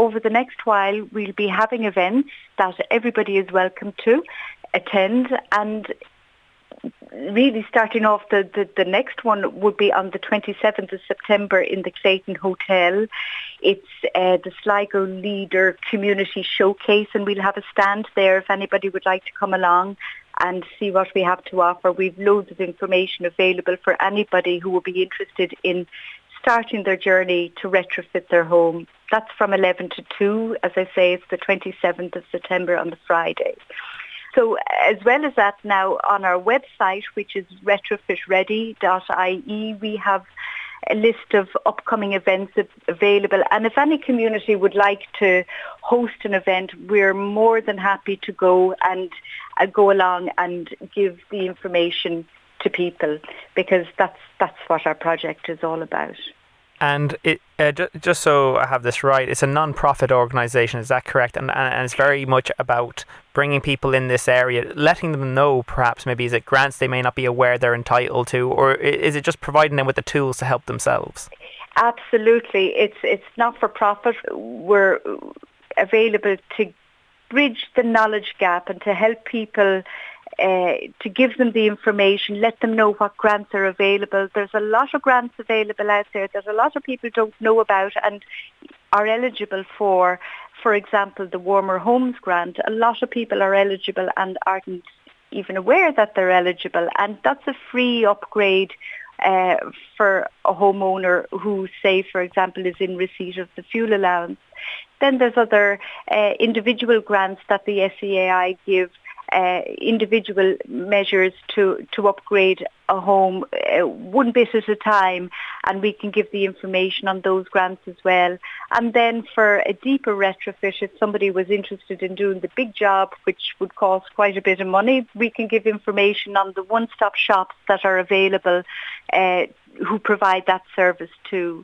over the next while, we'll be having events that everybody is welcome to attend, and really starting off, the next one would be on the 27th of September in the Clayton Hotel. It's the Sligo Leader Community Showcase, and we'll have a stand there if anybody would like to come along and see what we have to offer. We've loads of information available for anybody who will be interested in starting their journey to retrofit their home. That's from 11 to 2. As I say, it's the 27th of September on the Friday. So as well as that, now on our website, which is retrofitready.ie, we have a list of upcoming events available. And if any community would like to host an event, we're more than happy to go and go along and give the information to people, because that's what our project is all about. And it just so I have this right, it's a non-profit organisation, is that correct? And it's very much about bringing people in this area, letting them know, perhaps, maybe, is it grants they may not be aware they're entitled to, or is it just providing them with the tools to help themselves? Absolutely. It's not for profit. We're available to bridge the knowledge gap and to help people, to give them the information, let them know what grants are available. There's a lot of grants available out there that a lot of people don't know about and are eligible for example, the Warmer Homes Grant. A lot of people are eligible and aren't even aware that they're eligible, and that's a free upgrade for a homeowner who, say, for example, is in receipt of the fuel allowance. Then there's other individual grants that the SEAI give, individual measures to upgrade a home one bit at a time, and we can give the information on those grants as well. And then for a deeper retrofit, if somebody was interested in doing the big job, which would cost quite a bit of money, we can give information on the one-stop shops that are available who provide that service too.